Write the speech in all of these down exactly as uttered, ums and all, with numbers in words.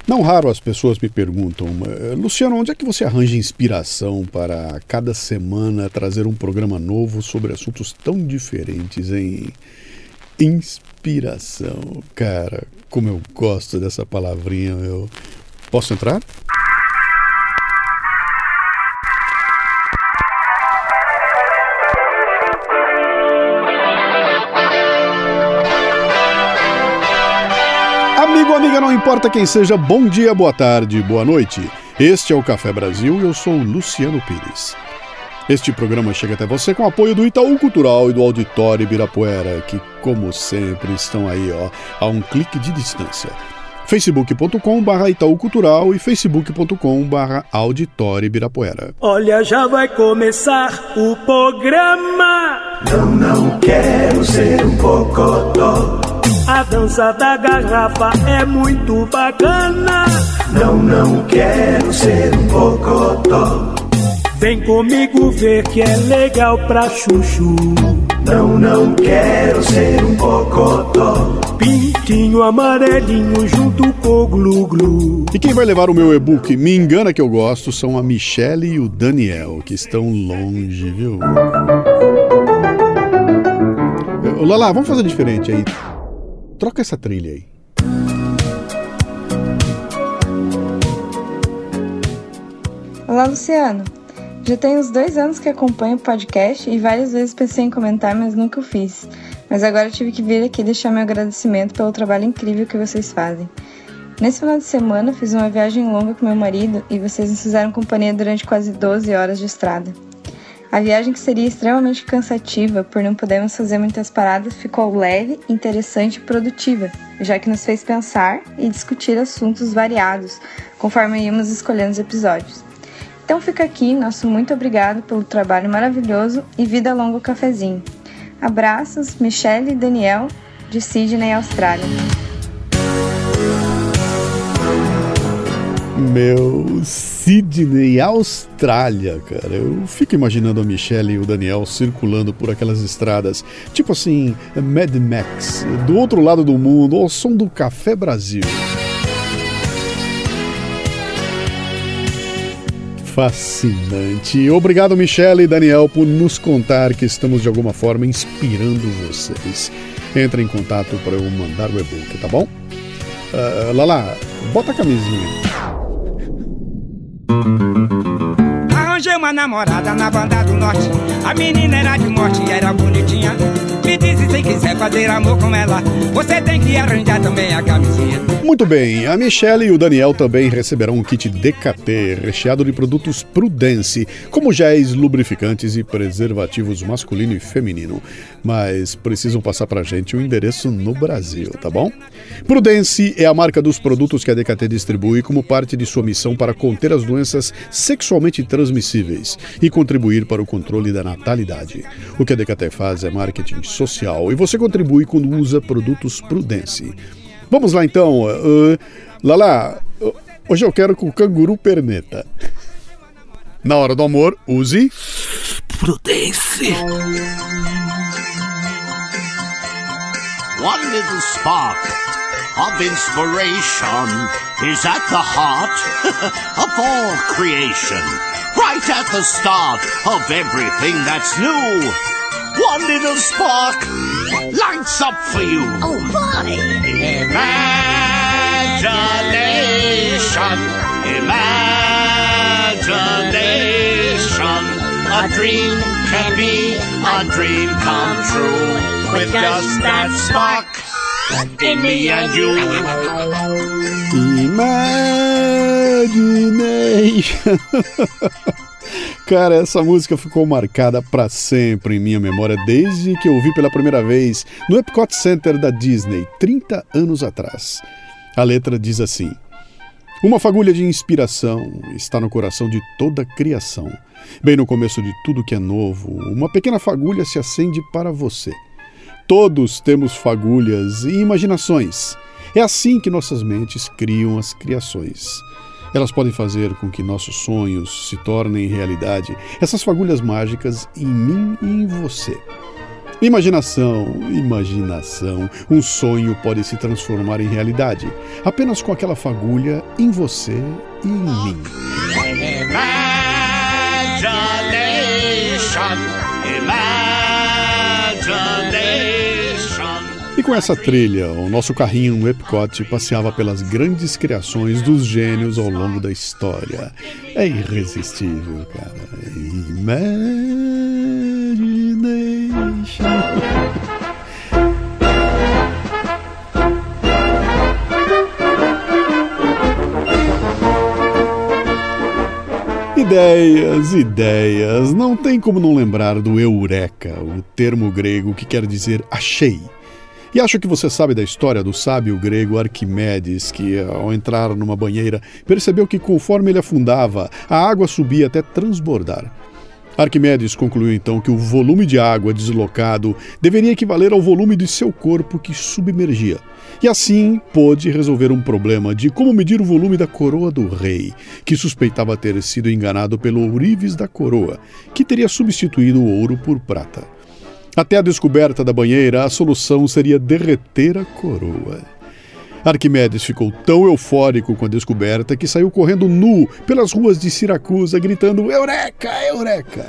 Não raro as pessoas me perguntam, Luciano, onde é que você arranja inspiração para cada semana trazer um programa novo sobre assuntos tão diferentes, hein? Inspiração. Cara, como eu gosto dessa palavrinha, eu... Posso entrar? Amigo, amiga, não importa quem seja, bom dia, boa tarde, boa noite. Este é o Café Brasil e eu sou o Luciano Pires. Este programa chega até você com o apoio do Itaú Cultural e do Auditório Ibirapuera, que, como sempre, estão aí, ó, a um clique de distância. facebook ponto com barra Itaú Cultural e facebook ponto com barra Auditório Ibirapuera. Olha, já vai começar o programa. Não, não quero ser um cocotó. A dança da garrafa é muito bacana. Não, não quero ser um cocotó. Vem comigo ver que é legal pra chuchu. Não, não quero ser um cocotó. Pintinho amarelinho junto com o glu-glu. E quem vai levar o meu e-book Me Engana Que Eu Gosto são a Michele e o Daniel, que estão longe, viu? Lala, vamos fazer diferente aí. Troca essa trilha aí. Olá, Luciano. Já tem uns dois anos que acompanho o podcast e várias vezes pensei em comentar, mas nunca o fiz. Mas agora eu tive que vir aqui deixar meu agradecimento pelo trabalho incrível que vocês fazem. Nesse final de semana fiz uma viagem longa com meu marido e vocês nos fizeram companhia durante quase doze horas de estrada. A viagem, que seria extremamente cansativa por não podermos fazer muitas paradas, ficou leve, interessante e produtiva, já que nos fez pensar e discutir assuntos variados, conforme íamos escolhendo os episódios. Então fica aqui nosso muito obrigado pelo trabalho maravilhoso e vida longa ao cafezinho. Abraços, Michele e Daniel, de Sydney, Austrália. Meu, Sydney, Austrália, cara. Eu fico imaginando a Michele e o Daniel circulando por aquelas estradas, tipo assim, Mad Max, do outro lado do mundo, ao som do Café Brasil. Fascinante. Obrigado, Michele e Daniel, por nos contar que estamos de alguma forma inspirando vocês. Entre em contato para eu mandar o e-book, tá bom? Uh, Lala, bota a camisinha. Arranjei uma namorada na banda do norte. A menina era de morte e era bonitinha. Me disse, se quiser fazer amor com ela, você tem que arranjar também a camisinha. Muito bem, a Michele e o Daniel também receberão um kit D K T recheado de produtos Prudence, como géis, lubrificantes e preservativos masculino e feminino. Mas precisam passar pra gente o endereço no Brasil, tá bom? Prudence é a marca dos produtos que a D K T distribui como parte de sua missão para conter as doenças sexualmente transmissíveis e contribuir para o controle da natalidade. O que a D K T faz é marketing social e você contribui quando usa produtos Prudence. Vamos lá então, uh, Lala, hoje eu quero com o canguru perneta. Na hora do amor, use Prudence. One little spark of inspiration is at the heart of all creation, right at the start of everything that's new. One little spark lights up for you. Oh, my! Imagination, imagination. A dream can be a dream come true with just that spark in me and you. Imagination. Cara, essa música ficou marcada para sempre em minha memória desde que eu ouvi pela primeira vez no Epcot Center da Disney, trinta anos atrás. A letra diz assim: uma fagulha de inspiração está no coração de toda a criação. Bem no começo de tudo que é novo, uma pequena fagulha se acende para você. Todos temos fagulhas e imaginações. É assim que nossas mentes criam as criações. Elas podem fazer com que nossos sonhos se tornem realidade, essas fagulhas mágicas em mim e em você. Imaginação, imaginação. Um sonho pode se transformar em realidade apenas com aquela fagulha em você e em mim. Imagination, imagination. E com essa trilha, o nosso carrinho no Epcot passeava pelas grandes criações dos gênios ao longo da história. É irresistível, cara. Imagination. Ideias, ideias. Não tem como não lembrar do eureka, o termo grego que quer dizer achei. E acho que você sabe da história do sábio grego Arquimedes, que, ao entrar numa banheira, percebeu que conforme ele afundava, a água subia até transbordar. Arquimedes concluiu então que o volume de água deslocado deveria equivaler ao volume de seu corpo que submergia. E assim pôde resolver um problema de como medir o volume da coroa do rei, que suspeitava ter sido enganado pelo ourives da coroa, que teria substituído o ouro por prata. Até a descoberta da banheira, a solução seria derreter a coroa. Arquimedes ficou tão eufórico com a descoberta que saiu correndo nu pelas ruas de Siracusa, gritando Eureka! Eureka!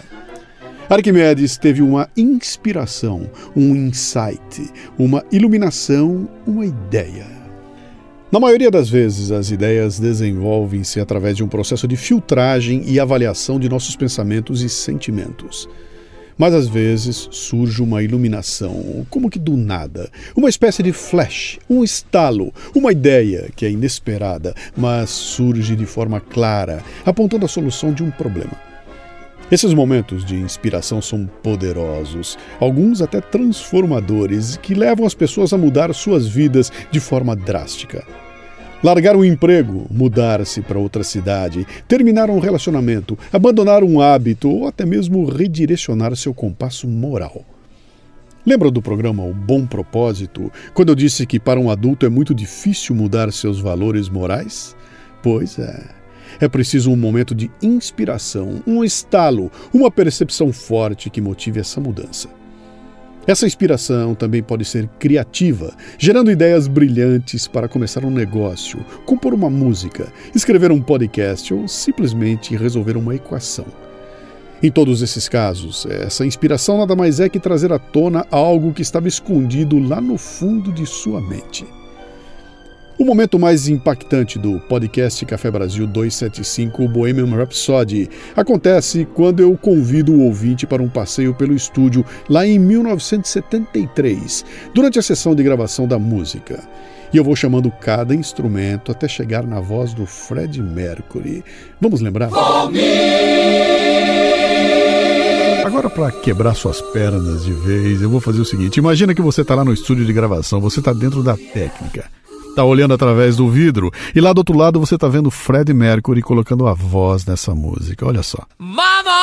Arquimedes teve uma inspiração, um insight, uma iluminação, uma ideia. Na maioria das vezes, as ideias desenvolvem-se através de um processo de filtragem e avaliação de nossos pensamentos e sentimentos. Mas às vezes surge uma iluminação, como que do nada, uma espécie de flash, um estalo, uma ideia que é inesperada, mas surge de forma clara, apontando a solução de um problema. Esses momentos de inspiração são poderosos, alguns até transformadores, que levam as pessoas a mudar suas vidas de forma drástica. Largar um emprego, mudar-se para outra cidade, terminar um relacionamento, abandonar um hábito ou até mesmo redirecionar seu compasso moral. Lembra do programa O Bom Propósito, quando eu disse que para um adulto é muito difícil mudar seus valores morais? Pois é. É preciso um momento de inspiração, um estalo, uma percepção forte que motive essa mudança. Essa inspiração também pode ser criativa, gerando ideias brilhantes para começar um negócio, compor uma música, escrever um podcast ou simplesmente resolver uma equação. Em todos esses casos, essa inspiração nada mais é que trazer à tona algo que estava escondido lá no fundo de sua mente. O momento mais impactante do podcast Café Brasil duzentos e setenta e cinco, o Bohemian Rhapsody, acontece quando eu convido o ouvinte para um passeio pelo estúdio lá em mil novecentos e setenta e três, durante a sessão de gravação da música. E eu vou chamando cada instrumento até chegar na voz do Freddie Mercury. Vamos lembrar? Agora, para quebrar suas pernas de vez, eu vou fazer o seguinte. Imagina que você está lá no estúdio de gravação, você está dentro da técnica. Tá olhando através do vidro e lá do outro lado você tá vendo Freddie Mercury colocando a voz nessa música. Olha só. Mama,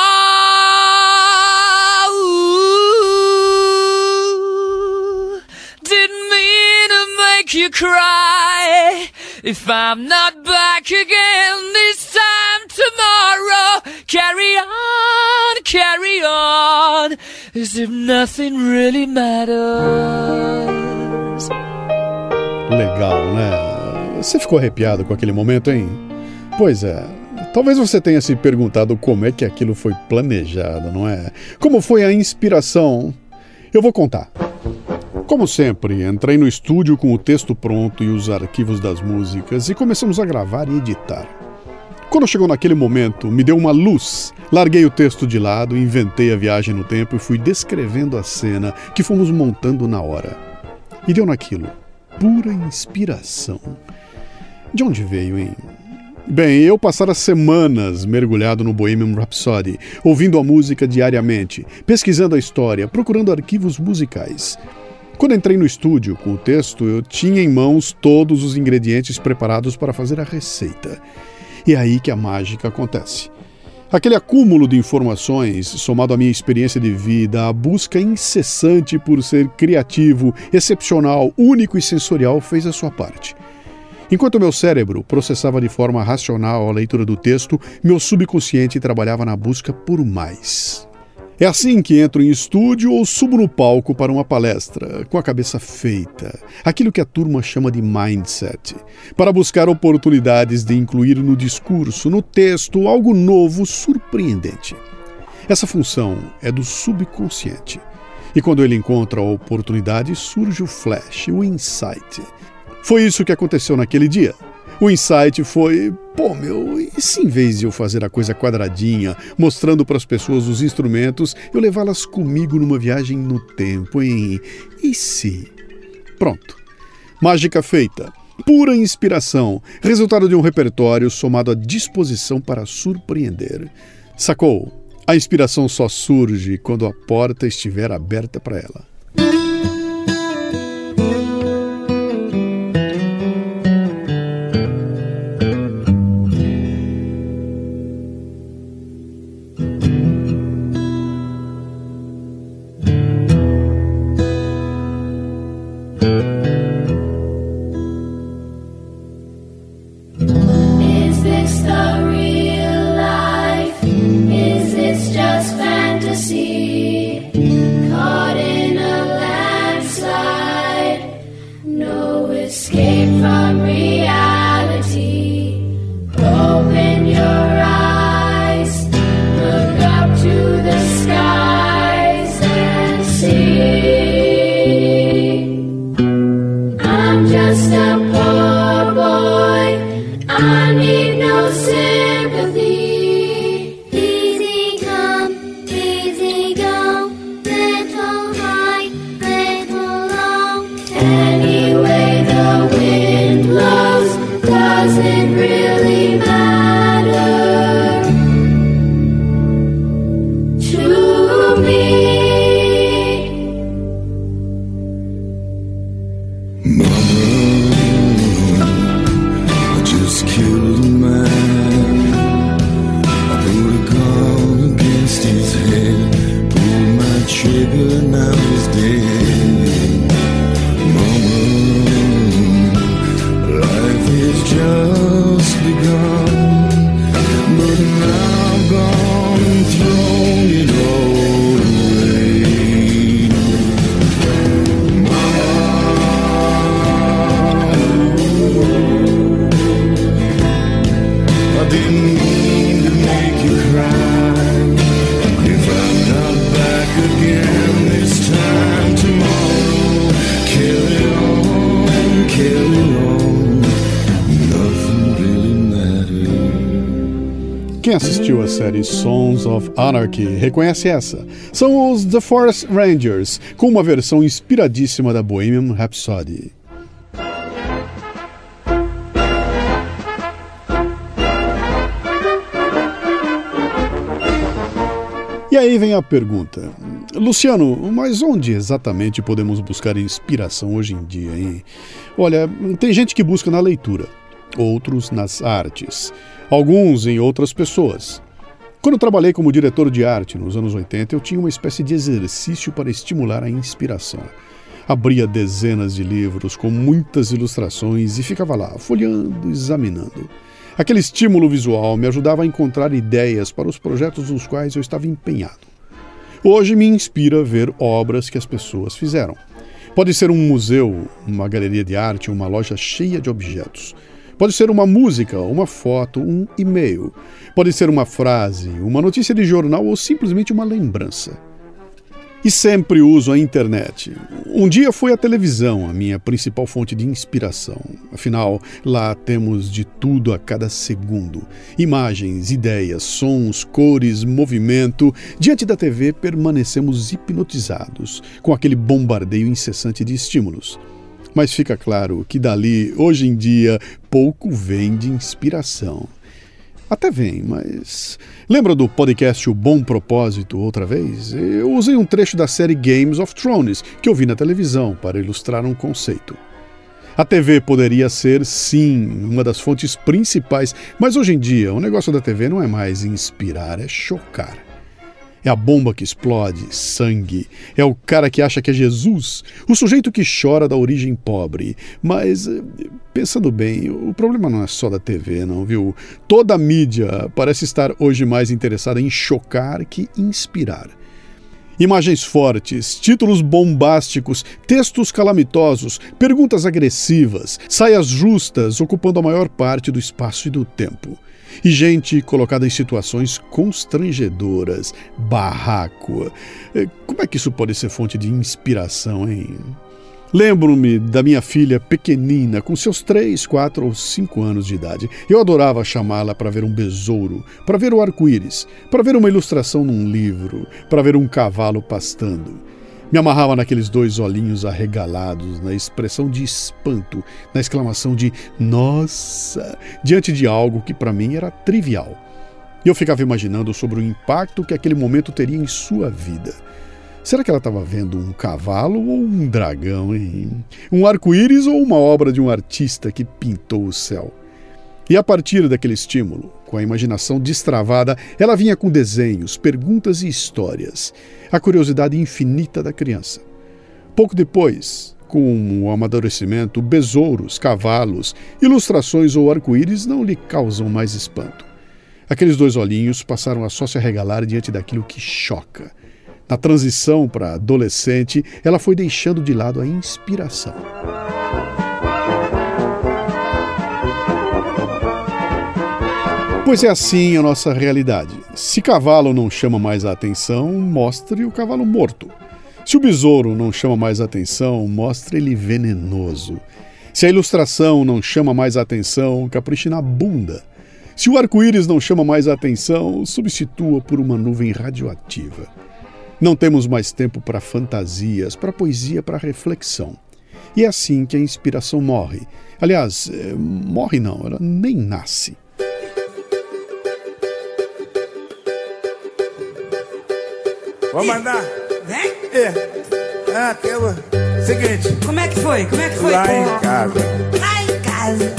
ooh, didn't mean to make you cry. If I'm not back again this time tomorrow, carry on, carry on, as if nothing really matters. Legal, né? Você ficou arrepiado com aquele momento, hein? Pois é. Talvez você tenha se perguntado como é que aquilo foi planejado, não é? Como foi a inspiração? Eu vou contar. Como sempre, entrei no estúdio com o texto pronto e os arquivos das músicas e começamos a gravar e editar. Quando chegou naquele momento, me deu uma luz. Larguei o texto de lado, inventei a viagem no tempo e fui descrevendo a cena que fomos montando na hora. E deu naquilo. Pura inspiração. De onde veio, hein? Bem, eu passara semanas mergulhado no Bohemian Rhapsody, ouvindo a música diariamente, pesquisando a história, procurando arquivos musicais. Quando entrei no estúdio com o texto, eu tinha em mãos todos os ingredientes preparados para fazer a receita. E é aí que a mágica acontece. Aquele acúmulo de informações, somado à minha experiência de vida, a busca incessante por ser criativo, excepcional, único e sensorial, fez a sua parte. Enquanto meu cérebro processava de forma racional a leitura do texto, meu subconsciente trabalhava na busca por mais. É assim que entro em estúdio ou subo no palco para uma palestra, com a cabeça feita, aquilo que a turma chama de mindset, para buscar oportunidades de incluir no discurso, no texto, algo novo, surpreendente. Essa função é do subconsciente. E quando ele encontra a oportunidade, surge o flash, o insight. Foi isso que aconteceu naquele dia. O insight foi, pô, meu, e se em vez de eu fazer a coisa quadradinha, mostrando para as pessoas os instrumentos, eu levá-las comigo numa viagem no tempo, em e se? Pronto. Mágica feita. Pura inspiração. Resultado de um repertório somado à disposição para surpreender. Sacou? A inspiração só surge quando a porta estiver aberta para ela. Quem assistiu a série Sons of Anarchy reconhece essa. São os The Forest Rangers, com uma versão inspiradíssima da Bohemian Rhapsody. E aí vem a pergunta. Luciano, mas onde exatamente podemos buscar inspiração hoje em dia, hein? Olha, tem gente que busca na leitura, outros nas artes, alguns em outras pessoas. Quando eu trabalhei como diretor de arte nos anos oitenta, eu tinha uma espécie de exercício para estimular a inspiração. Abria dezenas de livros com muitas ilustrações e ficava lá, folheando, examinando. Aquele estímulo visual me ajudava a encontrar ideias para os projetos nos quais eu estava empenhado. Hoje me inspira ver obras que as pessoas fizeram. Pode ser um museu, uma galeria de arte, uma loja cheia de objetos. Pode ser uma música, uma foto, um e-mail. Pode ser uma frase, uma notícia de jornal ou simplesmente uma lembrança. E sempre uso a internet. Um dia foi a televisão a minha principal fonte de inspiração. Afinal, lá temos de tudo a cada segundo. Imagens, ideias, sons, cores, movimento. Diante da T V permanecemos hipnotizados com aquele bombardeio incessante de estímulos. Mas fica claro que dali, hoje em dia, pouco vem de inspiração. Até vem, mas... Lembra do podcast O Bom Propósito outra vez? Eu usei um trecho da série Games of Thrones, que eu vi na televisão, para ilustrar um conceito. A T V poderia ser, sim, uma das fontes principais, mas hoje em dia o negócio da T V não é mais inspirar, é chocar. É a bomba que explode, sangue. É o cara que acha que é Jesus. O sujeito que chora da origem pobre. Mas, pensando bem, o problema não é só da T V, não, viu? Toda a mídia parece estar hoje mais interessada em chocar que inspirar. Imagens fortes, títulos bombásticos, textos calamitosos, perguntas agressivas, saias justas ocupando a maior parte do espaço e do tempo. E gente colocada em situações constrangedoras, barraco. Como é que isso pode ser fonte de inspiração, hein? Lembro-me da minha filha pequenina, com seus três, quatro ou cinco anos de idade. Eu adorava chamá-la para ver um besouro, para ver o arco-íris, para ver uma ilustração num livro, para ver um cavalo pastando. Me amarrava naqueles dois olhinhos arregalados, na expressão de espanto, na exclamação de "Nossa!", diante de algo que para mim era trivial. E eu ficava imaginando sobre o impacto que aquele momento teria em sua vida. Será que ela estava vendo um cavalo ou um dragão, hein? Um arco-íris ou uma obra de um artista que pintou o céu? E a partir daquele estímulo, com a imaginação destravada, ela vinha com desenhos, perguntas e histórias. A curiosidade infinita da criança. Pouco depois, com o amadurecimento, besouros, cavalos, ilustrações ou arco-íris não lhe causam mais espanto. Aqueles dois olhinhos passaram a só se arregalar diante daquilo que choca. Na transição para adolescente, ela foi deixando de lado a inspiração. Pois é assim a nossa realidade. Se cavalo não chama mais a atenção, mostre o cavalo morto. Se o besouro não chama mais a atenção, mostre ele venenoso. Se a ilustração não chama mais a atenção, capriche na bunda. Se o arco-íris não chama mais a atenção, substitua por uma nuvem radioativa. Não temos mais tempo para fantasias, para poesia, para reflexão. E é assim que a inspiração morre. Aliás, morre não, ela nem nasce. Vou mandar. Vem? É. Ah, aquela. Seguinte. Como é que foi? Como é que foi? Lá em casa. Lá em casa.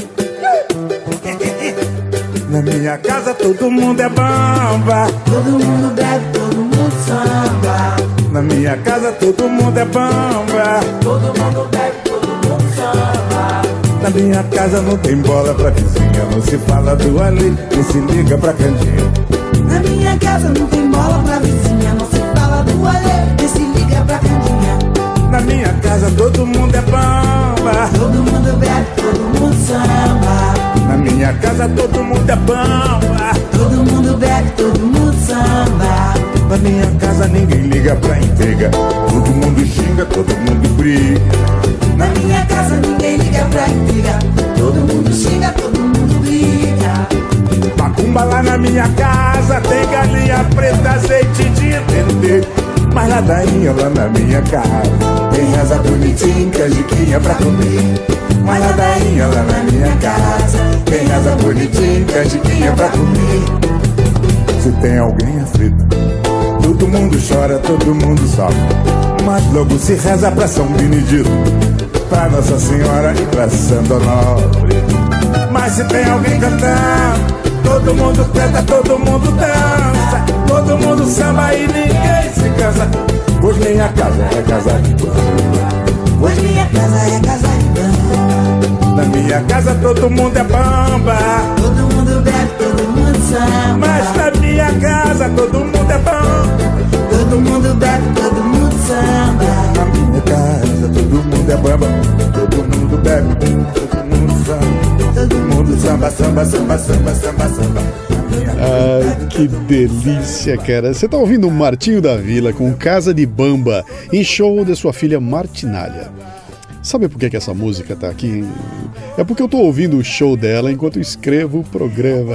Na minha casa todo mundo é bamba. Todo mundo bebe, todo mundo samba. Na minha casa todo mundo é bamba. Todo mundo bebe, todo mundo samba. Na minha casa não tem bola pra vizinha. Não se fala do ali, não se liga pra cantinho. Na minha casa não tem bola pra vizinha. Não se fala do ali, nem se liga pra cantinha. Na minha casa todo mundo é bamba. Todo mundo bebe, todo mundo samba. Na minha casa todo mundo é bamba. Todo mundo bebe, todo mundo samba. Na minha casa ninguém liga pra intriga. Todo mundo xinga, todo mundo briga. Na minha casa ninguém liga pra intriga. Todo mundo xinga, todo mundo briga. Macumba lá na minha casa tem galinha preta, azeite de dendê. Mas ladainha lá na minha casa tem reza bonitinha, canjiquinha pra comer. Mas ladainha lá na minha casa tem reza bonitinha, canjiquinha pra comer. Se tem alguém aflito, todo mundo chora, todo mundo sofre. Mas logo se reza pra São Benedito, pra Nossa Senhora e pra Santo Onofre. Mas se tem alguém cantando, todo mundo canta, todo mundo dança, todo mundo samba e ninguém se cansa. Pois minha casa é casa de bamba. Pois minha casa é casa de bamba. Na minha casa todo mundo é bamba. Todo mundo bebe, todo mundo samba. Mas na minha casa todo mundo é bamba. Todo mundo bebe, todo mundo samba. Na minha casa todo mundo é bamba. Todo mundo bebe, todo mundo samba. Todo mundo samba, samba, samba, samba, samba, samba. Ai, que delícia, cara. Você tá ouvindo o Martinho da Vila com Casa de Bamba em show da sua filha Martinália. Sabe por que, que essa música tá aqui? É porque eu tô ouvindo o show dela enquanto eu escrevo o programa.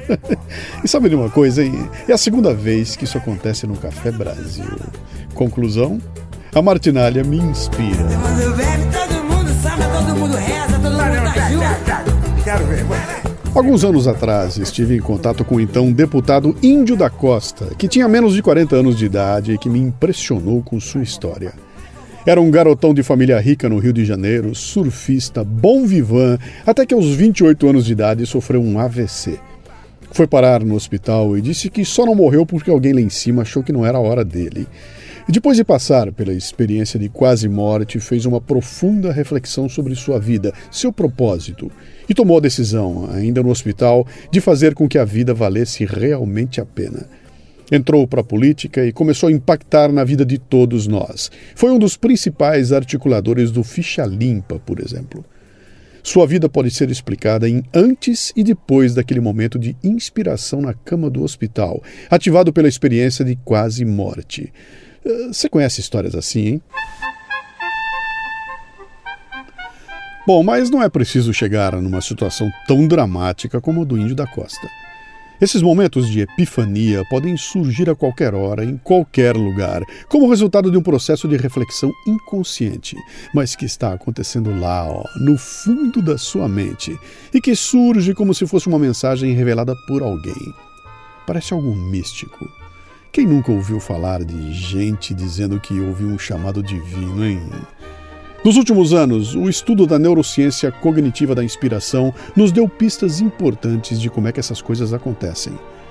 E sabe de uma coisa, hein? É a segunda vez que isso acontece no Café Brasil. Conclusão? A Martinália me inspira. Todo mundo bebe, todo mundo samba, todo mundo reza, todo mundo tá junto. Quero ver. Alguns anos atrás, estive em contato com o então deputado Índio da Costa, que tinha menos de quarenta anos de idade e que me impressionou com sua história. Era um garotão de família rica no Rio de Janeiro, surfista, bom vivan, até que aos vinte e oito anos de idade sofreu um A V C. Foi parar no hospital e disse que só não morreu porque alguém lá em cima achou que não era a hora dele. E depois de passar pela experiência de quase morte, fez uma profunda reflexão sobre sua vida, seu propósito, e tomou a decisão, ainda no hospital, de fazer com que a vida valesse realmente a pena. Entrou para a política e começou a impactar na vida de todos nós. Foi um dos principais articuladores do Ficha Limpa, por exemplo. Sua vida pode ser explicada em antes e depois daquele momento de inspiração na cama do hospital, ativado pela experiência de quase morte. Você conhece histórias assim, hein? Bom, mas não é preciso chegar numa situação tão dramática como a do Índio da Costa. Esses momentos de epifania podem surgir a qualquer hora, em qualquer lugar, como resultado de um processo de reflexão inconsciente, mas que está acontecendo lá, ó, no fundo da sua mente, e que surge como se fosse uma mensagem revelada por alguém. Parece algo místico. Quem nunca ouviu falar de gente dizendo que ouviu um chamado divino, hein? Nos últimos anos, o estudo da neurociência cognitiva da inspiração nos deu pistas importantes de como é que essas coisas acontecem.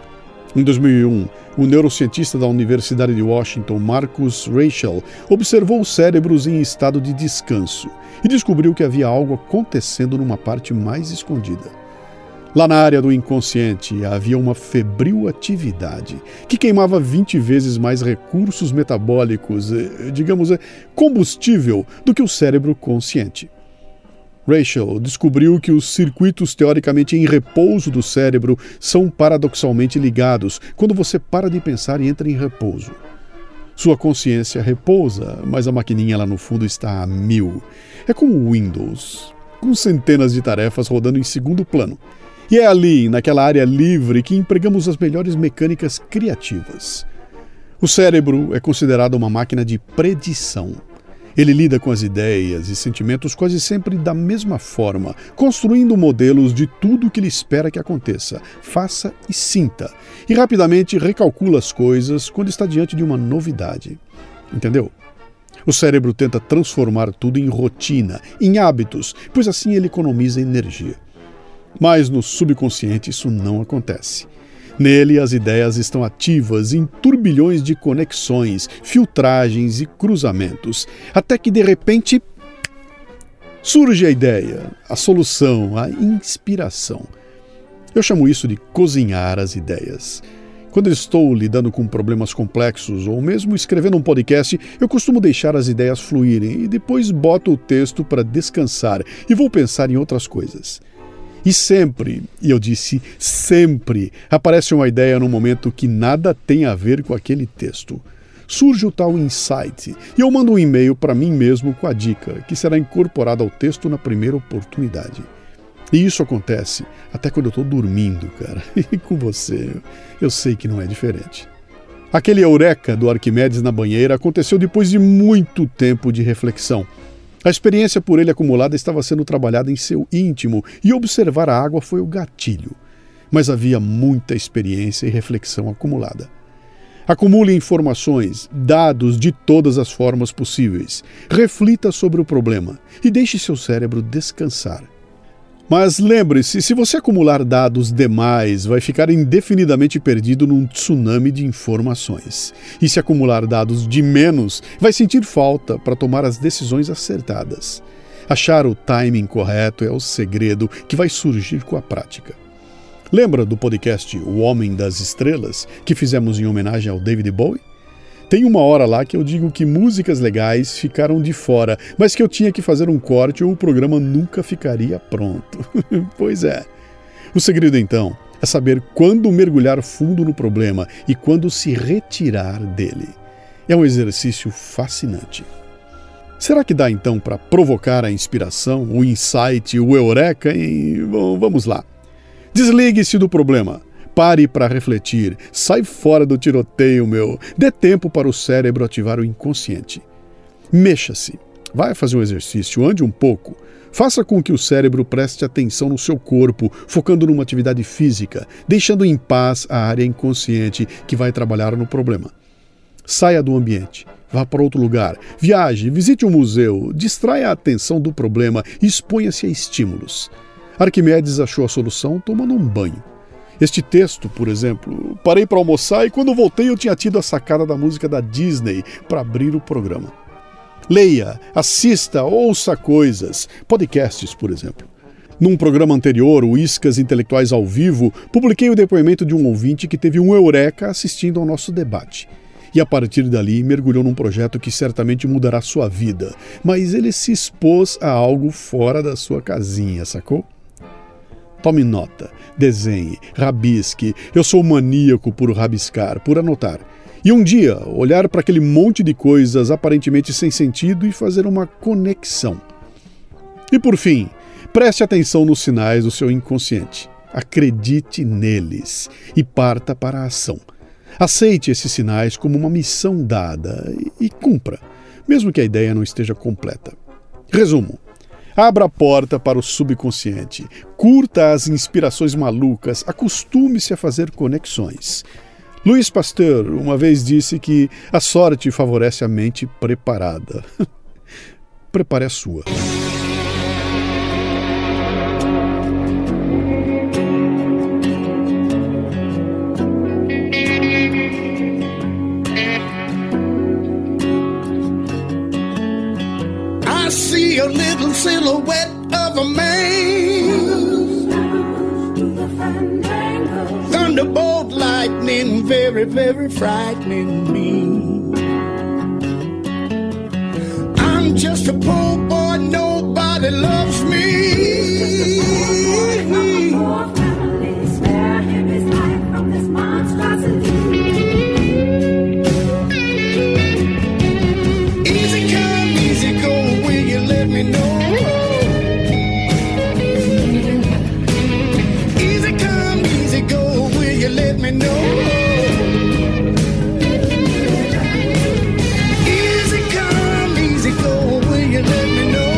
Em dois mil e um, o neurocientista da Universidade de Washington, Marcus Raschel, observou cérebros em estado de descanso e descobriu que havia algo acontecendo numa parte mais escondida. Lá na área do inconsciente havia uma febril atividade que queimava vinte vezes mais recursos metabólicos, digamos, combustível, do que o cérebro consciente. Raschel descobriu que os circuitos teoricamente em repouso do cérebro são paradoxalmente ligados quando você para de pensar e entra em repouso. Sua consciência repousa, mas a maquininha lá no fundo está a mil. É como o Windows, com centenas de tarefas rodando em segundo plano. E é ali, naquela área livre, que empregamos as melhores mecânicas criativas. O cérebro é considerado uma máquina de predição. Ele lida com as ideias e sentimentos quase sempre da mesma forma, construindo modelos de tudo o que ele espera que aconteça, faça e sinta, e rapidamente recalcula as coisas quando está diante de uma novidade. Entendeu? O cérebro tenta transformar tudo em rotina, em hábitos, pois assim ele economiza energia. Mas no subconsciente isso não acontece. Nele as ideias estão ativas em turbilhões de conexões, filtragens e cruzamentos, até que de repente surge a ideia, a solução, a inspiração. Eu chamo isso de cozinhar as ideias. Quando estou lidando com problemas complexos ou mesmo escrevendo um podcast, eu costumo deixar as ideias fluírem e depois boto o texto para descansar e vou pensar em outras coisas. E sempre, e eu disse sempre, aparece uma ideia num momento que nada tem a ver com aquele texto. Surge o tal insight e eu mando um e-mail para mim mesmo com a dica, que será incorporada ao texto na primeira oportunidade. E isso acontece até quando eu estou dormindo, cara. E com você, eu sei que não é diferente. Aquele eureka do Arquimedes na banheira aconteceu depois de muito tempo de reflexão. A experiência por ele acumulada estava sendo trabalhada em seu íntimo e observar a água foi o gatilho. Mas havia muita experiência e reflexão acumulada. Acumule informações, dados de todas as formas possíveis. Reflita sobre o problema e deixe seu cérebro descansar. Mas lembre-se, se você acumular dados demais, vai ficar indefinidamente perdido num tsunami de informações. E se acumular dados de menos, vai sentir falta para tomar as decisões acertadas. Achar o timing correto é o segredo que vai surgir com a prática. Lembra do podcast O Homem das Estrelas, que fizemos em homenagem ao David Bowie? Tem uma hora lá que eu digo que músicas legais ficaram de fora, mas que eu tinha que fazer um corte ou o programa nunca ficaria pronto. Pois é. O segredo, então, é saber quando mergulhar fundo no problema e quando se retirar dele. É um exercício fascinante. Será que dá, então, para provocar a inspiração, o insight, o eureka? Hein? Bom, vamos lá. Desligue-se do problema. Pare para refletir, sai fora do tiroteio, meu. Dê tempo para o cérebro ativar o inconsciente. Mexa-se, vai fazer um exercício, ande um pouco. Faça com que o cérebro preste atenção no seu corpo, focando numa atividade física, deixando em paz a área inconsciente que vai trabalhar no problema. Saia do ambiente, vá para outro lugar, viaje, visite um museu, distraia a atenção do problema e exponha-se a estímulos. Arquimedes achou a solução tomando um banho. Este texto, por exemplo, parei para almoçar e quando voltei eu tinha tido a sacada da música da Disney para abrir o programa. Leia, assista, ouça coisas, podcasts, por exemplo. Num programa anterior, o Iscas Intelectuais ao Vivo, publiquei o depoimento de um ouvinte que teve um eureka assistindo ao nosso debate. E a partir dali mergulhou num projeto que certamente mudará sua vida. Mas ele se expôs a algo fora da sua casinha, sacou? Tome nota, desenhe, rabisque. Eu sou maníaco por rabiscar, por anotar. E um dia, olhar para aquele monte de coisas aparentemente sem sentido e fazer uma conexão. E por fim, preste atenção nos sinais do seu inconsciente. Acredite neles e parta para a ação. Aceite esses sinais como uma missão dada e cumpra, mesmo que a ideia não esteja completa. Resumo. Abra a porta para o subconsciente. Curta as inspirações malucas. Acostume-se a fazer conexões. Louis Pasteur uma vez disse que a sorte favorece a mente preparada. Prepare a sua. I see a little silhouette of a man. Thunderbolt lightning, very, very frightening me. I'm just a poor boy, nobody loves me. Spare him his life from this monstrosity. Let me know. Easy come, easy go. Will you let me know? Easy come, easy go. Will you let me know?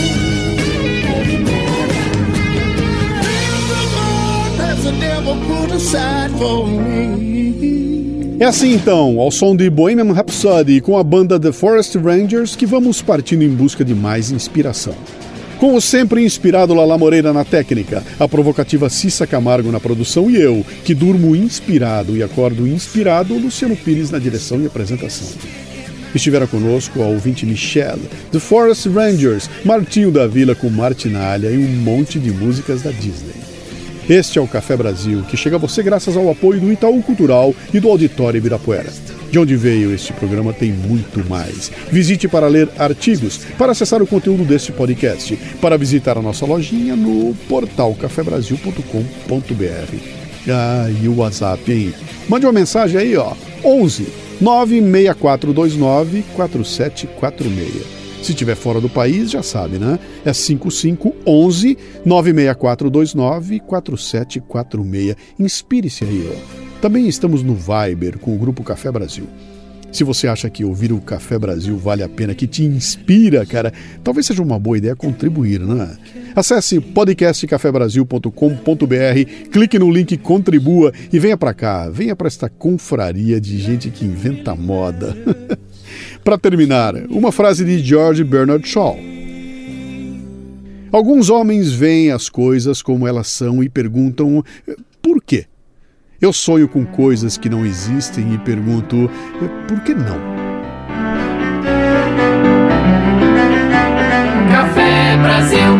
There's a Lord, there's a devil put aside for me. É assim então, ao som de Bohemian Rhapsody com a banda The Forest Rangers, que vamos partindo em busca de mais inspiração. Com o sempre inspirado Lala Moreira na técnica, a provocativa Cissa Camargo na produção e eu, que durmo inspirado e acordo inspirado, Luciano Pires na direção e apresentação. Estivera conosco a ouvinte Michelle, The Forest Rangers, Martinho da Vila com Martinalha e um monte de músicas da Disney. Este é o Café Brasil, que chega a você graças ao apoio do Itaú Cultural e do Auditório Ibirapuera. De onde veio este programa tem muito mais. Visite para ler artigos, para acessar o conteúdo deste podcast, para visitar a nossa lojinha no portal café brasil ponto com ponto b r. Ah, e o WhatsApp, hein? Mande uma mensagem aí, ó. onze nove seis quatro dois nove quatro sete quatro seis. Se estiver fora do país, já sabe, né? É cinco cinco um um nove seis quatro dois nove quatro sete quatro seis. Inspire-se aí, ó. Também estamos no Viber com o Grupo Café Brasil. Se você acha que ouvir o Café Brasil vale a pena, que te inspira, cara, talvez seja uma boa ideia contribuir, né? Acesse podcast café brasil ponto com ponto b r, clique no link Contribua e venha pra cá, venha pra esta confraria de gente que inventa moda. Para terminar, uma frase de George Bernard Shaw. Alguns homens veem as coisas como elas são e perguntam por quê? Eu sonho com coisas que não existem e pergunto por que não? Café Brasil.